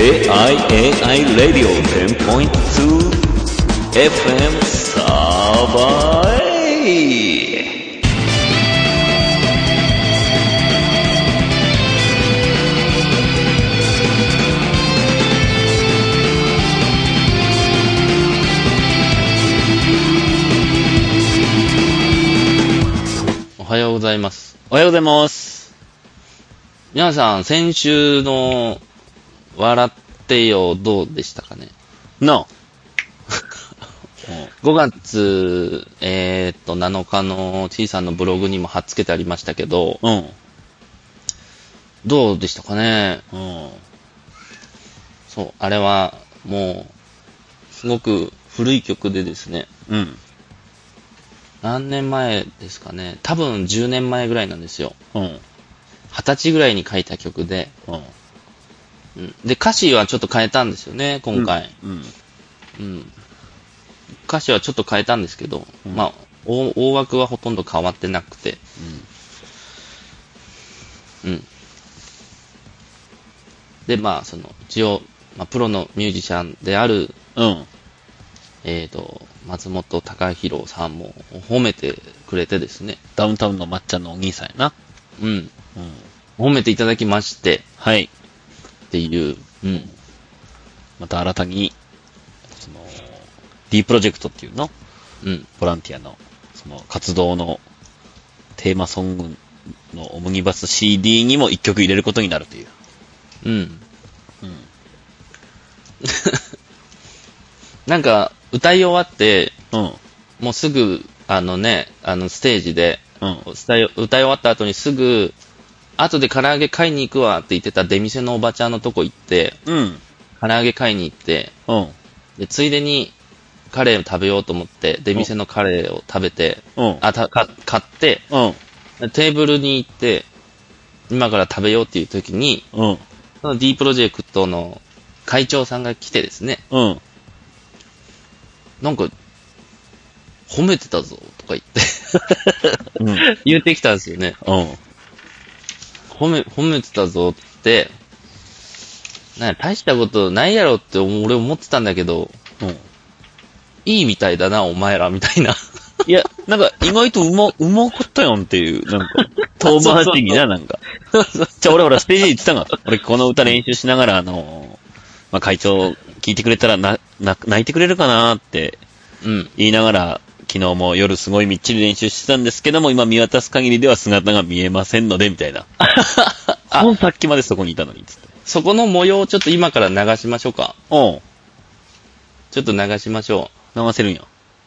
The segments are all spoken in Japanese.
AI Radio 10.2 FM サバイ。 おはようございます。 おはようございます。 皆さん、先週の笑ってよどうでしたかね。 No 5月、7日の小さなブログにも貼っつけてありましたけど、どうでしたかね。そう、あれはもう、すごく古い曲でですね。何年前ですかね。多分10年前ぐらいなんですよ。20歳ぐらいに書いた曲で、で、歌詞はちょっと変えたんですよね、今回。歌詞はちょっと変えたんですけど、まあ、大枠はほとんど変わってなくて。で、まあ、一応、プロのミュージシャンである、松本隆弘さんも褒めてくれてですね。 ダウンタウンのまっちゃんのお兄さんやな。 褒めていただきまして。 はい。 っていう。 また新たに、D プロジェクトっていうの、ボランティアの、活動のテーマソングのオムニバス CD にも一曲入れることになるという。 なんか、歌い終わって、もうすぐ、ステージで、歌い終わった後にすぐ、後で唐揚げ買いに行くわって言ってた出店のおばちゃんのとこ行って、唐揚げ買いに行って、でついでにカレーを食べようと思って、出店のカレーを食べて、買って、テーブルに行って、今から食べようっていう時に、その D プロジェクトの会長さんが来てですね、なんか、褒めてたぞとか言って、言ってきたんですよね。褒めてたぞって、大したことないやろって俺思ってたんだけど、いいみたいだな、お前ら、みたいな。 いや、なんか、意外とうまかったやんっていう、なんか、遠回し的な、なんか。俺ほら、ステージで言ってたが、俺この歌練習しながら、会長聞いてくれたら泣いてくれるかなって言いながら、昨日も夜すごいみっちり練習してたんですけども、今見渡す限りでは姿が見えませんので、みたいな。さっきまでそこにいたのに、つって。 そこの模様をちょっと今から流しましょうか。ちょっと流しましょう。流せるんや。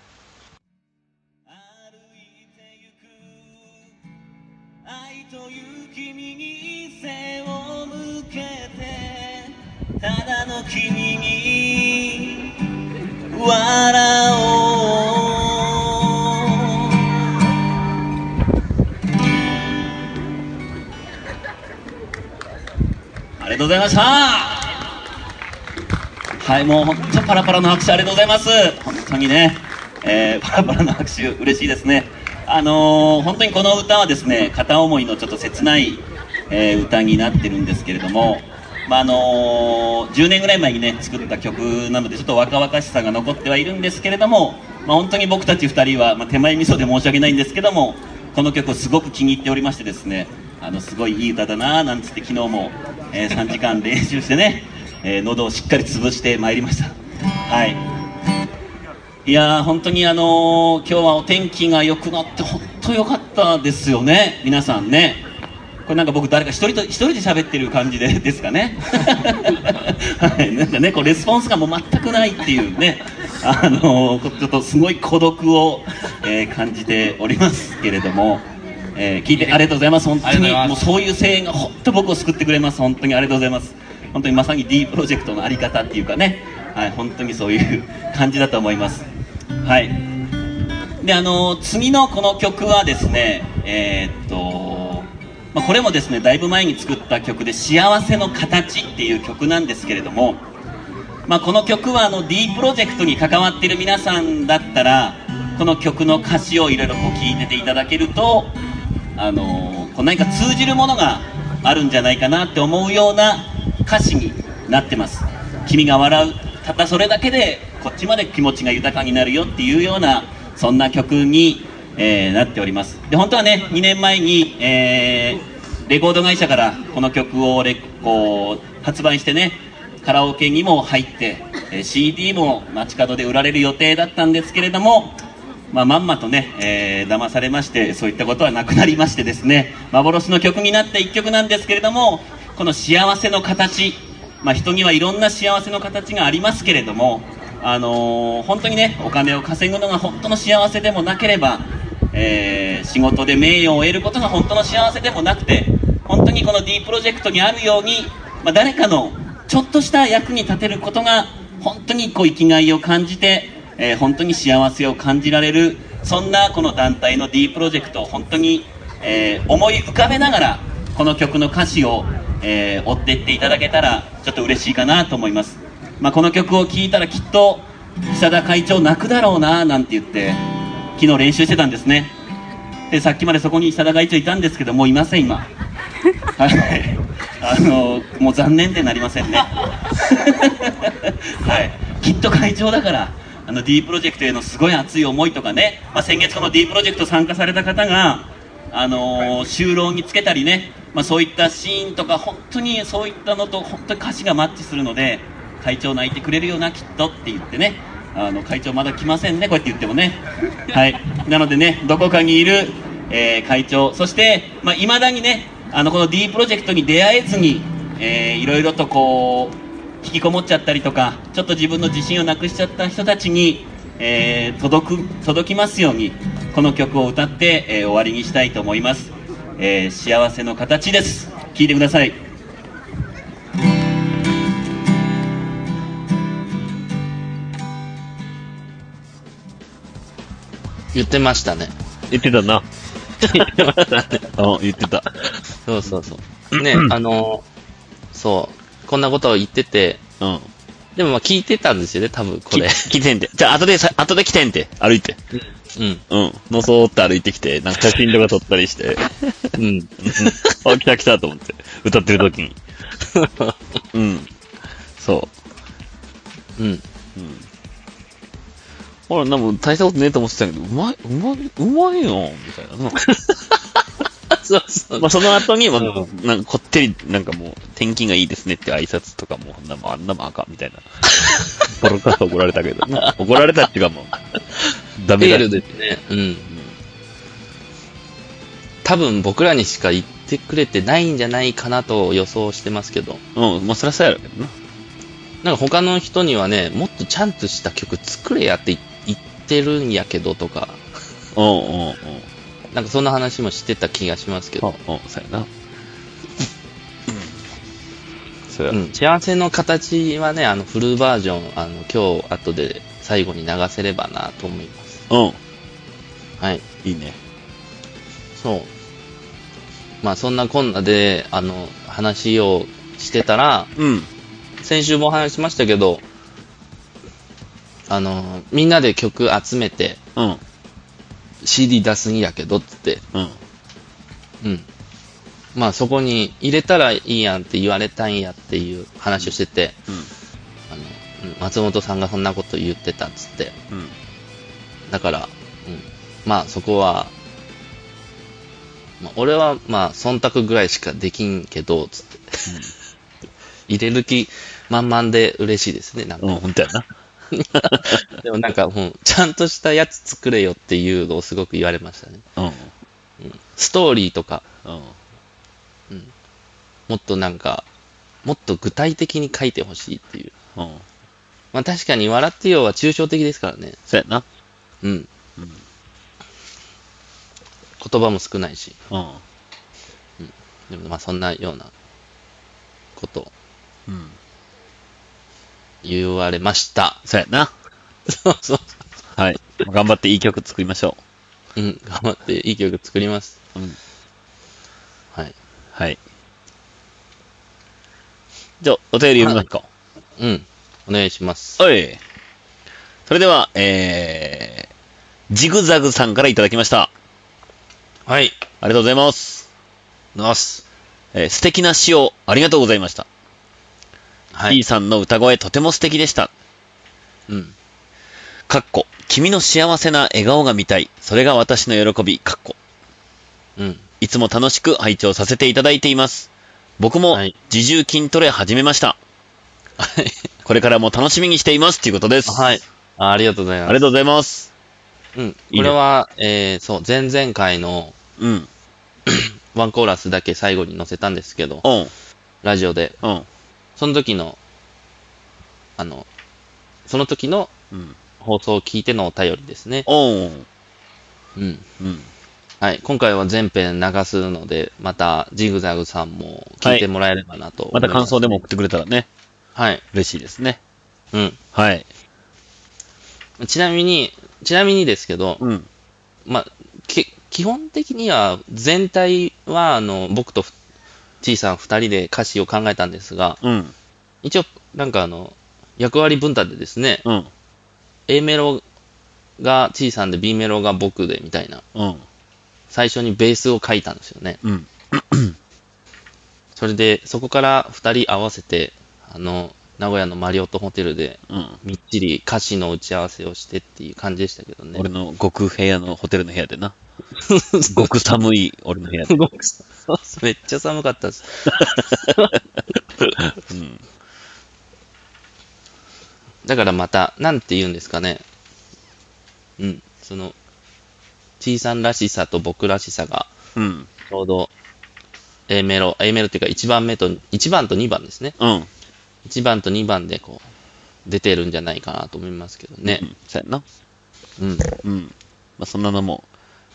ただの君に笑おう。ありがとうございました。はい、もう本当パラパラの拍手ありがとうございます。本当にね、パラパラの拍手嬉しいですね。本当にこの歌はですね、片思いのちょっと切ない、歌になってるんですけれども、10年ぐらい前にね作った曲なのでちょっと若々しさが残ってはいるんですけれども、本当に僕たち2人は、手前味噌で申し訳ないんですけども、この曲をすごく気に入っておりましてですね、すごいいい歌だななんつって昨日も、3時間練習してね、喉をしっかり潰してまいりました。はい。いやー本当に今日はお天気が良くなって本当良かったですよね、皆さんね。これなんか僕誰か一人で喋ってる感じですかね。はい、なんかね、レスポンスがもう全くないっていうね、ちょっとすごい孤独を、感じておりますけれども、聞いてありがとうございます。本当にもうそういう声援が本当僕を救ってくれます。本当にありがとうございます。本当にまさに D プロジェクトのあり方っていうかね、はい、本当にそういう感じだと思います。はい。で、次のこの曲はですね、これもですねだいぶ前に作った曲で幸せの形っていう曲なんですけれども、この曲はD プロジェクトに関わっている皆さんだったらこの曲の歌詞をいろいろ聴いてていただけると何か通じるものがあるんじゃないかなって思うような歌詞になってます。 君が笑う、たったそれだけでこっちまで気持ちが豊かになるよっていうような、そんな曲に、なっております。で、本当はね、2年前に、レコード会社からこの曲を発売してね、カラオケにも入って、CD も街角で売られる予定だったんですけれども、まんまとね、騙されまして、そういったことはなくなりましてですね、幻の曲になった一曲なんですけれども、この幸せの形、人にはいろんな幸せの形がありますけれども、本当にね、お金を稼ぐのが本当の幸せでもなければ、仕事で名誉を得ることが本当の幸せでもなくて、本当にこの D プロジェクトにあるように、誰かのちょっとした役に立てることが本当に生きがいを感じて、本当に幸せを感じられる、そんなこの団体の D プロジェクトを本当に、思い浮かべながらこの曲の歌詞を、追っていっていただけたらちょっと嬉しいかなと思います。この曲を聴いたらきっと久田会長泣くだろうななんて言って昨日練習してたんですね。で、さっきまでそこに久田会長いたんですけど、もういません今。はい、もう残念でなりませんね。はい、きっと会長だからD プロジェクトへのすごい熱い思いとかね、先月この D プロジェクト参加された方が就労につけたりね、そういったシーンとか本当にそういったのと本当に歌詞がマッチするので、会長泣いてくれるよなきっとって言ってね、会長まだ来ませんねこうやって言ってもね。はい、なのでね、どこかにいる、会長、そしていまだにねこの D プロジェクトに出会えずに、いろいろと引きこもっちゃったりとか、ちょっと自分の自信をなくしちゃった人たちに、届きますようにこの曲を歌って、終わりにしたいと思います。幸せの形です。聴いてください。 言ってましたね。 言ってたな。言ってましたね。言ってた。 そうそうそう。ね、そう、こんなことを言ってて、でも聞いてたんですよね、多分これ。 聞いてんて。じゃあ後で来てんて、歩いて。のそーって歩いてきて、なんか写真とか撮ったりして。あ、来たと思って。歌ってる時に。そう。ほら、なんか大したことねえと思ってたけど、うまいよ、みたいな。そうそう。その後に、なんかこってり、なんかもう、天気がいいですねって挨拶とかも、あんなもんあかん、みたいな。ボロカス怒られたけど、怒られたっていうかもう、ダメだ。 メールですね。多分僕らにしか言ってくれてないんじゃないかなと予想してますけど。 そりゃそうやろうけどな。 なんか他の人にはね、もっとちゃんとした曲作れやって言ってるんやけどとか。なんかそんな話もしてた気がしますけど。 そうやな。 幸せの形はね、フルバージョン、今日後で最後に流せればなと思います。はい。 いいね。 そう。そんなこんなで、話をしてたら、先週もお話しましたけど、みんなで曲集めて、CD 出すんやけど、つって。そこに入れたらいいやんって言われたんやっていう話をしてて、松本さんがそんなこと言ってたっつって。だから、そこは、俺は忖度ぐらいしかできんけど、つって。入れる気満々で嬉しいですね、なんか。 本当やな。 でもなんかちゃんとしたやつ作れよっていうのをすごく言われましたね。ストーリーとか、もっとなんか、もっと具体的に書いてほしいっていう。確かに笑ってよは抽象的ですからね。 そうやな。 言葉も少ないし。でもそんなようなこと言われました。 そうやな。 そう。 はい。頑張っていい曲作りましょう。頑張っていい曲作ります。はい。 はい。じゃあ、お便り読みますか。 お願いします。 それでは、ジグザグさんからいただきました。 はい。 ありがとうございます。素敵な詩をありがとうございました。 はい。 T さんの歌声とても素敵でした。 うん。 君の幸せな笑顔が見たい。それが私の喜び。 うん。 いつも楽しく拝聴させていただいています。僕もはい自重筋トレ始めました。 はい。 これからも楽しみにしていますっていうことです。 はい。ありがとうございます。 ありがとうございます。 うん。 いいねこれは、そう、前々回のうん。 ワンコーラスだけ最後に載せたんですけど、 うん。 ラジオで。 うん。 その時の、その時のうん。 放送を聞いてのお便りですね。 おん。 うん。 うん。 はい。今回は全編流すので、また、ジグザグさんも聞いてもらえればなと思います、 また感想でも送ってくれたらね、 はい。 嬉しいですね。 うん。 はい。 ちなみにですけど、 うん。 まあ、基本的には、全体は、僕とT さん二人で歌詞を考えたんですが、 うん。 一応、役割分担でですね、 うん。 A メロがT さんで B メロが僕でみたいな、 うん。 最初にベースを書いたんですよね。 うん。 それで、そこから二人合わせて、名古屋のマリオットホテルで、 うん。 みっちり歌詞の打ち合わせをしてっていう感じでしたけどね。 俺の極部屋のホテルの部屋でな。極寒い俺の部屋で。 めっちゃ寒かったです。 うん。 だからまた、なんて言うんですかね。うん。T さんらしさと僕らしさが、 うん。 ちょうど、A メロっていうか1番と2番ですね。 うん。 1番と2番でこう、出てるんじゃないかなと思いますけどねう。ん。そうやな。 うん。 うん。まあ、そんなのも、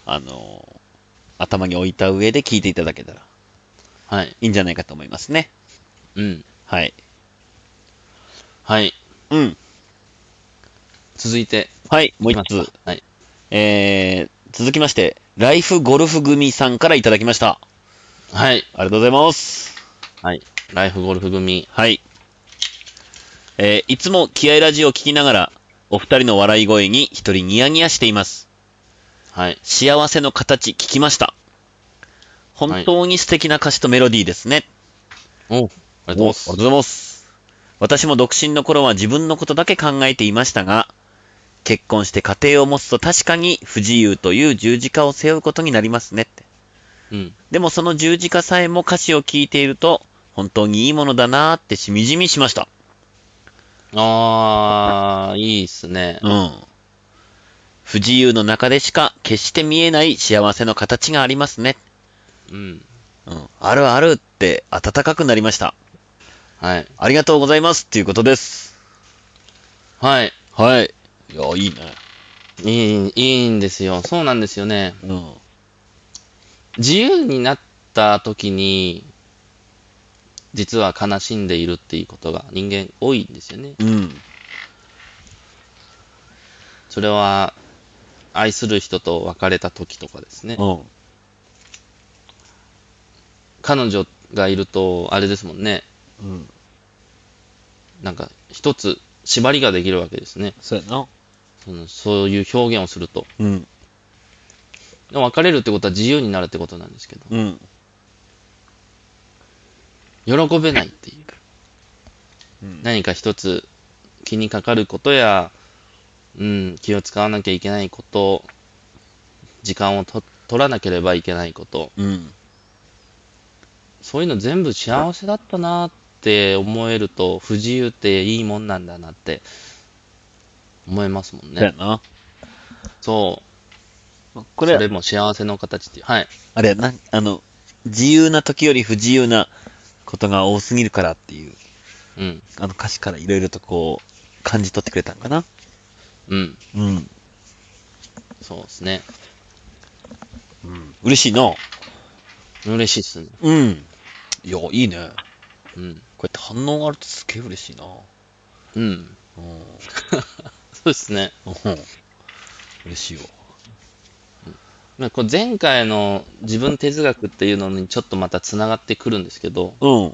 頭に置いた上で聞いていただけたらはい。 いいんじゃないかと思いますね。 うん。 はい。 はい。 うん。 続いて、 はい、もう一いきますつ。 か。はい。 続きまして、ライフゴルフ組さんからいただきました。 はい。 ありがとうございます。 はい。ライフゴルフ組。 はい。いつも気合ラジオを聞きながら、お二人の笑い声に一人ニヤニヤしています。 はい。 幸せの形聞きました。本当に素敵な歌詞とメロディーですね。 おありがとうございます。 ありがとうございます。私も独身の頃は自分のことだけ考えていましたが、結婚して家庭を持つと確かに不自由という十字架を背負うことになりますねって。 うん。 でもその十字架さえも歌詞を聞いていると、本当にいいものだなーってしみじみしました。 いいっすね。 うん。不自由の中でしか決して見えない幸せの形がありますね。 うん。 うん。あるあるって温かくなりました。 はい。 ありがとうございますっていうことです。 はい。 はい。いや、いいね。 いいんですよ。そうなんですよね。 うん。 自由になった時に、実は悲しんでいるっていうことが人間多いんですよね。 うん。 それは、愛する人と別れた時とかですね。 うん。 彼女がいると、あれですもんね。 うん。 一つ縛りができるわけですね。 そうやな。 そういう表現をすると。 うん。 でも別れるってことは自由になるってことなんですけど、 うん。 喜べないっていう。 うん。 何か一つ気にかかることや、気を使わなきゃいけないこと、時間を取らなければいけないこと、 うん。 そういうの全部幸せだったなって思えると、不自由っていいもんなんだなって思いますもんね。 そうやな。 そう。 これそれも幸せの形っていう。はい。 あれやな、自由な時より不自由なことが多すぎるからっていう、 うん。 歌詞からいろいろとこう、感じ取ってくれたんかな。 うん。 うん。 そうですね。 うん。嬉しいな。 嬉しいっすね。 うん。いや、いいね。 うん。 こうやって反応があるとすげえ嬉しいな。 うん。 うん。 そうですね。 嬉しいわ。 これ前回の自分哲学っていうのにちょっとまた繋がってくるんですけど、 うん。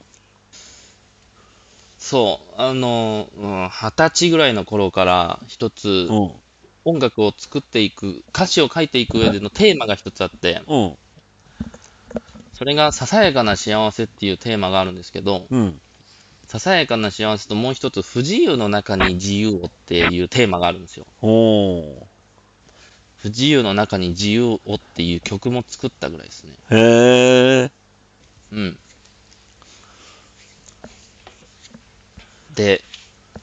そう、20歳ぐらいの頃から一つうん。 音楽を作っていく、歌詞を書いていく上でのテーマが一つあって、 うん。 それがささやかな幸せっていうテーマがあるんですけど、 うん。 ささやかな幸せともう一つ、不自由の中に自由をっていうテーマがあるんですよ。 おー。 不自由の中に自由をっていう曲も作ったぐらいですね。 へー。 うん。で、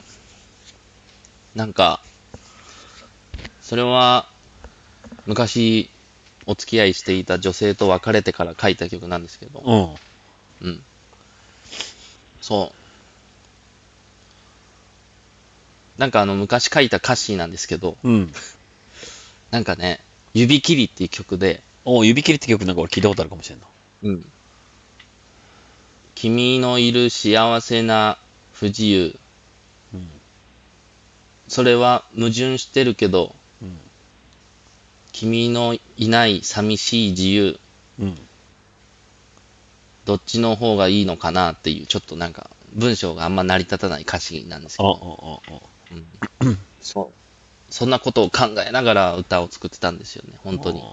なんか、それは、昔、お付き合いしていた女性と別れてから書いた曲なんですけど、 うん。 うん。そう。なんか昔書いた歌詞なんですけど、 うん。 なんかね、指切りっていう曲で、 指切りって曲なんか俺聞いたことあるかもしれんな。 うん。君のいる幸せな不自由。 うん。 それは矛盾してるけど、 うん。 君のいない寂しい自由。 うん。 どっちの方がいいのかなっていう、ちょっとなんか、文章があんま成り立たない歌詞なんですけど、そう。そんなことを考えながら歌を作ってたんですよね、本当に。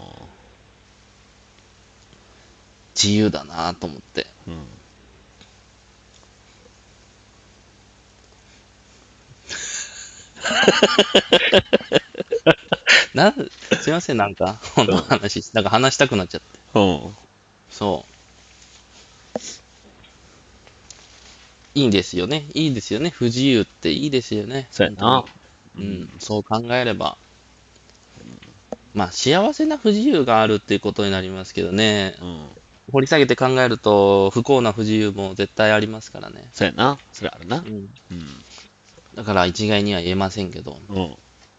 自由だなと思って。 うん。 すいません、なんか、本当話、なんか話したくなっちゃって。 うん。 そう。いいんですよね。いいですよね。不自由っていいですよね。 そうやな。 うん、そう考えれば。まあ、幸せな不自由があるっていうことになりますけどね。 うん。 掘り下げて考えると、不幸な不自由も絶対ありますからね。 そうやな。それあるな。 うん。 うん。 だから一概には言えませんけど。 うん。 うん。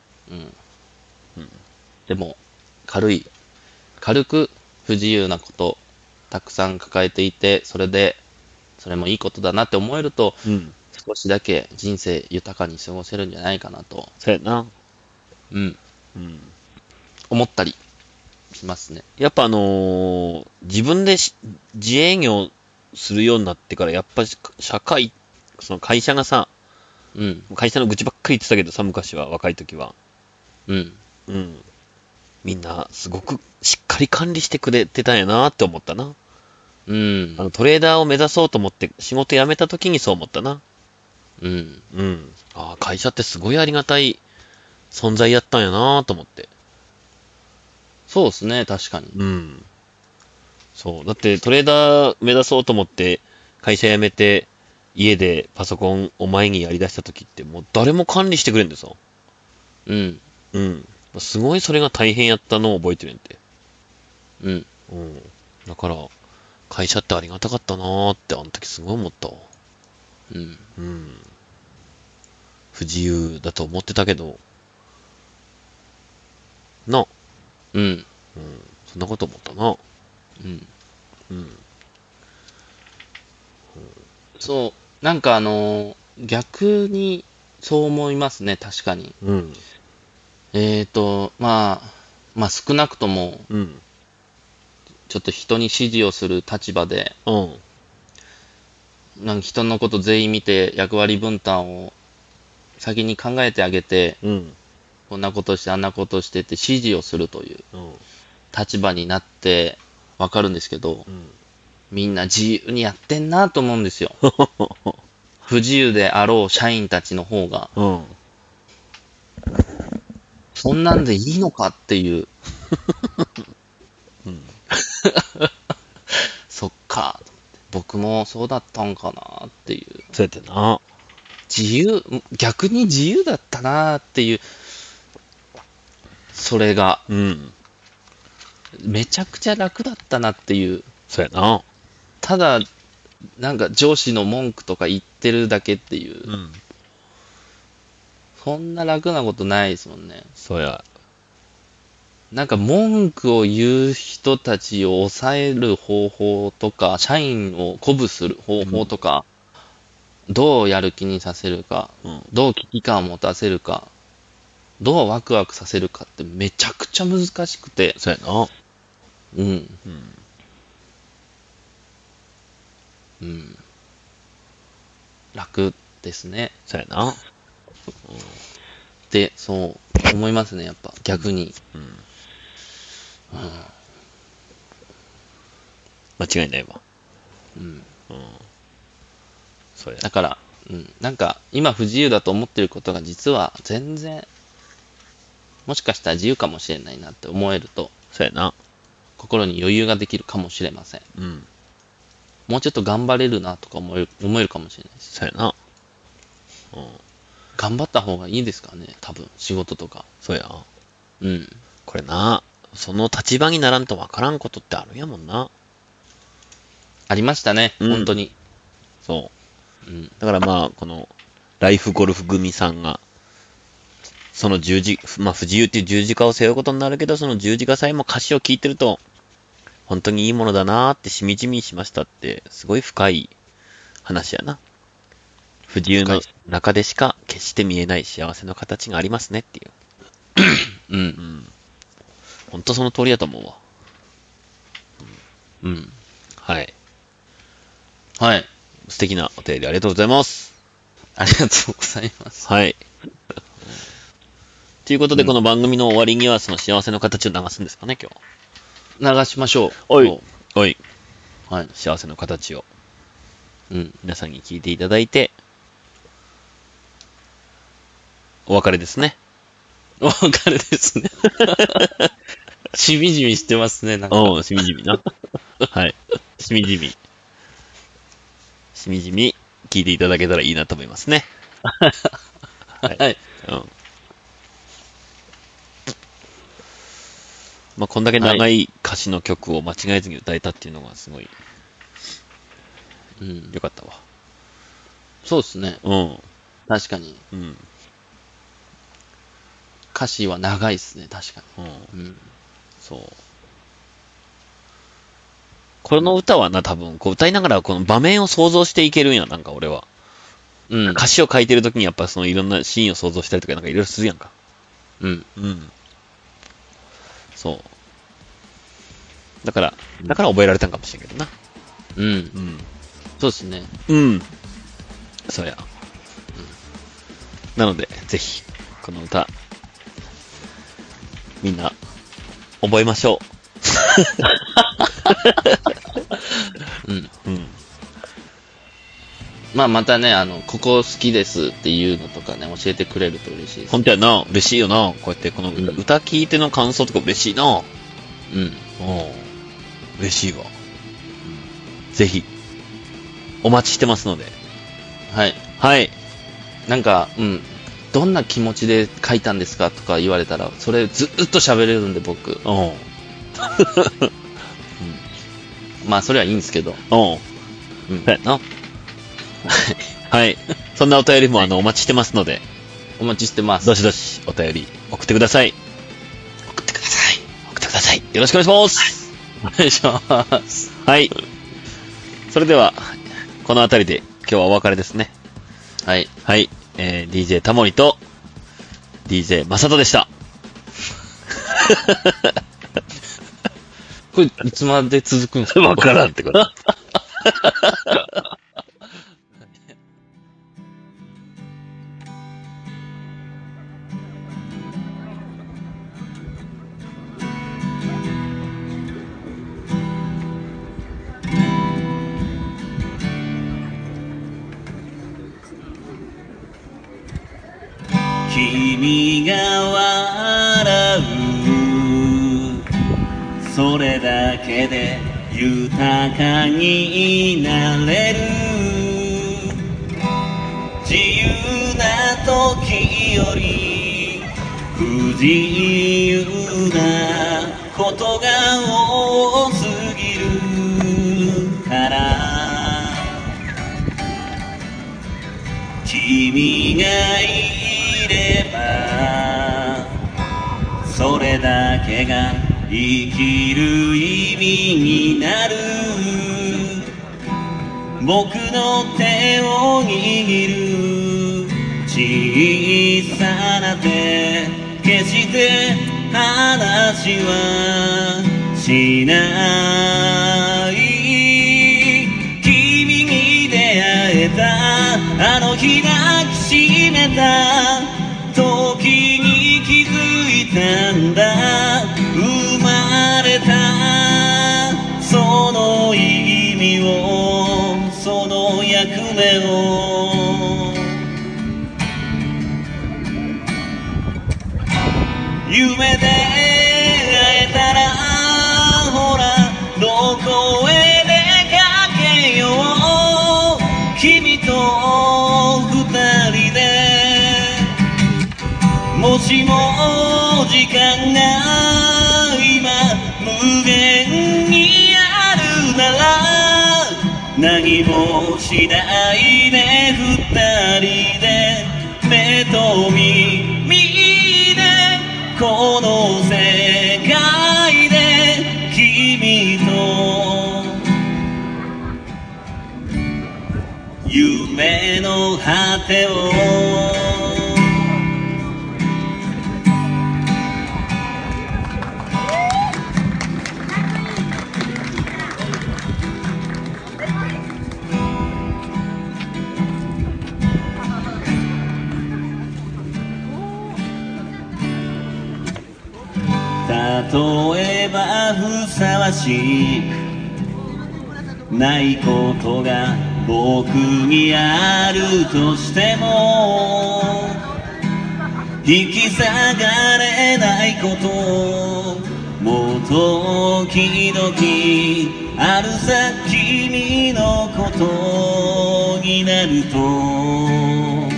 でも、軽く不自由なこと、たくさん抱えていて、それもいいことだなって思えると、 うん。 少しだけ人生豊かに過ごせるんじゃないかなと、 そうやな。 うん、 うん。 思ったりしますね。 やっぱ自分で自営業するようになってから、やっぱ社会、その会社がさ、 うん、 会社の愚痴ばっかり言ってたけどさ、昔は、若い時は。 うん、 うん。みんな、すごくしっかり管理してくれてたんやなって思ったな。 うん、 トレーダーを目指そうと思って仕事辞めた時にそう思ったな。 うん。 うん。ああ、会社ってすごいありがたい存在やったんやなと思って。 そうですね、確かに。 うん。そう。だってトレーダー目指そうと思って会社辞めて家でパソコンを前にやり出した時ってもう誰も管理してくれんでさ。 うん、 うん。すごいそれが大変やったのを覚えてるんやて。 うん。 うん。だから、会社ってありがたかったなーってあの時すごい思ったわ。 うん。 うん。不自由だと思ってたけど、な。 うん。 うん。そんなこと思ったな。 うん。 うん。 そう、なんか逆にそう思いますね、確かに。 うん。 まあ少なくとも、 うん。 ちょっと人に指示をする立場で、 うん。 なんか人のこと全員見て役割分担を先に考えてあげて、 うん。 こんなことしてあんなことしてって指示をするといううん。 立場になってわかるんですけど、 うん。 みんな自由にやってんなと思うんですよ。不自由であろう社員たちの方が、 うん。 そんなんでいいのかっていう。 うん。 そっか。僕もそうだったんかなっていう。 そうやってな。 逆に自由だったなっていう。それが、 うん。 めちゃくちゃ楽だったなっていう。 そうやな。 ただ、なんか上司の文句とか言ってるだけっていう。 うん。 そんな楽なことないですもんね。 そうや。 なんか文句を言う人たちを抑える方法とか、社員を鼓舞する方法とか、どうやる気にさせるか、 うん。 どう危機感を持たせるか、どうワクワクさせるかってめちゃくちゃ難しくて、 そうやな。 うん、 うん。 うん。楽ですね。 そうやな。 で、そう思いますね、やっぱ逆に。 うん。 うん、 間違いないわ。 うん。 うん。 そうや。 だから、なんか、今不自由だと思ってることが実は全然、もしかしたら自由かもしれないなって思えると、 そうやな。 心に余裕ができるかもしれません。 うん。 もうちょっと頑張れるなとか思えるかもしれないし。 そうやな。うん。 頑張った方がいいですかね、多分、仕事とか。 そうや。 うん。 これな、その立場にならんとわからんことってあるんやもんな。 ありましたね、 うん本当に。 そう。 うん。 だからまあ、この、ライフゴルフ組さんが、その十字、まあ不自由っていう十字架を背負うことになるけど、その十字架さえも歌詞を聞いてると、本当にいいものだなーってしみじみしましたって、すごい深い話やな。不自由の中でしか決して見えない幸せの形がありますねっていう。 うん。 うん。本当その通りやと思うわ。 うん。 はい。 はい。 素敵なお便りありがとうございます。 ありがとうございます。 はい。ということで、この番組の終わりには、その幸せの形を流すんですかね、今日。 流しましょう。 おい。おい。 はい。 幸せの形をうん。 皆さんに聞いていただいて、お別れですね。 お別れですね。しみじみしてますね、なんか。 うん、しみじみな。はい。しみじみ。しみじみ聞いていただけたらいいなと思いますね。 はい。 うん。まあ、こんだけ長い歌詞の曲を間違えずに歌えたっていうのがすごいうん。 良かったわ。 そうですね。 うん。 確かに。 うん。 歌詞は長いですね、確かうん。 に。うん。 そう。この歌はな、多分、こう歌いながらこの場面を想像していけるんや、なんか俺は。 うん。 歌詞を書いてるときにやっぱそのいろんなシーンを想像したりとかなんかいろいろするやんか。 うん。 うん。そう。だから覚えられたんかもしれんけどな。 うん。 うん。 そうですね。 うん。そうや。なので、ぜひ、この歌、みんな、覚えましょうん。 う。うん。 まあまたね、ここ好きですっていうのとかね、教えてくれると嬉しいです。 本当やな、嬉しいよな。こうやってこのうん歌聞いての感想とか嬉しいな。 うん。 うん。嬉しいわ。ぜひ、お待ちしてますので。 はい。 はい。 なんか、どんな気持ちで書いたんですかとか言われたら、それずっと喋れるんで僕。 うん。 まあそれはいいんですけど。 うん。 うんそうやな。はい。そんなお便りもお待ちしてますので、 お待ちしてます。 どしどしお便り送ってください。 送ってください。 送ってください。よろしくお願いします。 お願いします。 はい。それでは、このあたりで今日はお別れですね。 はい。 はい。DJ タモリと DJ マサトでした。 これ、いつまで続くんですか？ わからんってこと。 君が笑うそれだけで豊かになれる自由な時より不自由なことが多すぎるから君がいればそれだけが生きる意味になる僕の手を握る小さな手決して話はしない君に出会えたあの日抱きしめた時に気づいたんだ生まれたその意味をその役目を夢で会えたらほらどこへ出かけよう君と二人でもしも時間が今無限にあるなら何もしないで二人で目と耳でこの世界で君と夢の果てを例えばふさわしくないことが僕にあるとしても引き下がれないこともう時々あるさ君のことになると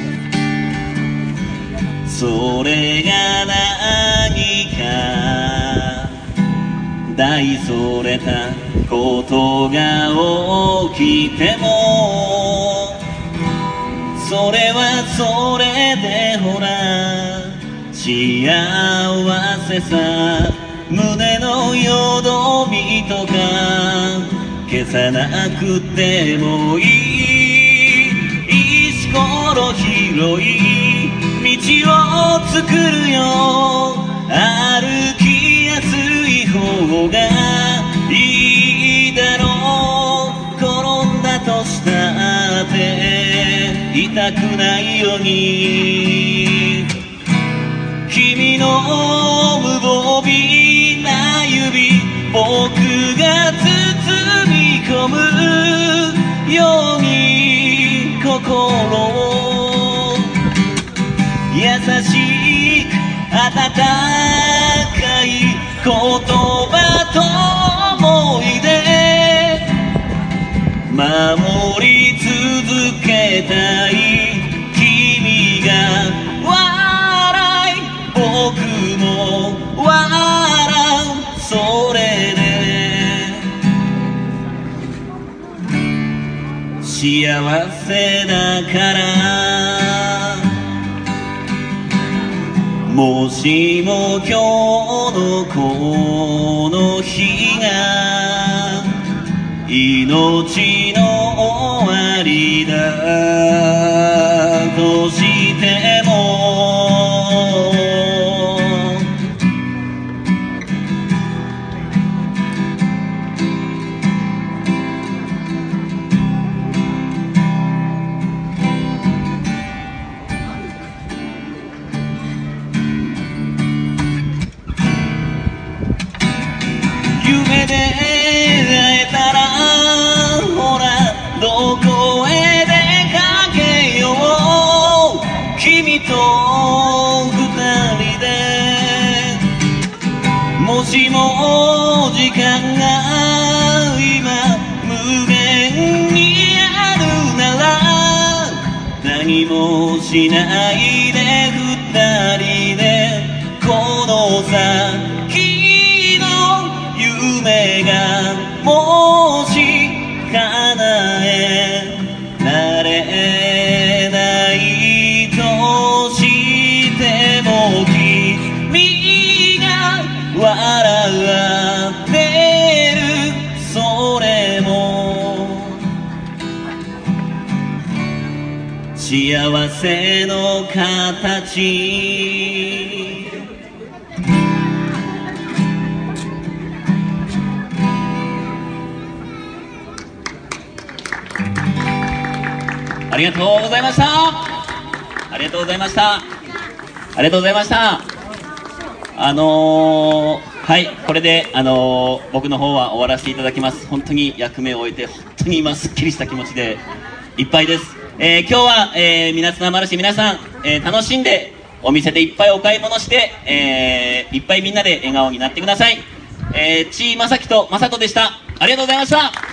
それが何か大それたことが起きてもそれはそれでほら幸せさ胸のよどみとか消さなくてもいい石ころ広い道を作るよ歩きやすい方がいいだろう転んだとしたって痛くないように君の無防備な指僕が包み込むように心を優しく温かい言葉と思い出守り続けたい君が笑い僕も笑うそれで幸せだからもしも今日のこの日が命の終わりだとしても夢で会えたらほらどこへ出かけよう君と二人でもしも時間が今無限にあるなら何もしないで二人でこの先の夢がもし叶えられないとしても君が笑ってるそれも幸せの形ありがとうございました。ありがとうございました。ありがとうございました。はい、これで、僕の方は終わらせていただきます。本当に役目を終えて、本当に今すっきりした気持ちでいっぱいです。今日は、みなつなまるし皆さん、楽しんでお店でいっぱいお買い物して、いっぱいみんなで笑顔になってください。ちーまさきとまさとでした。ありがとうございました。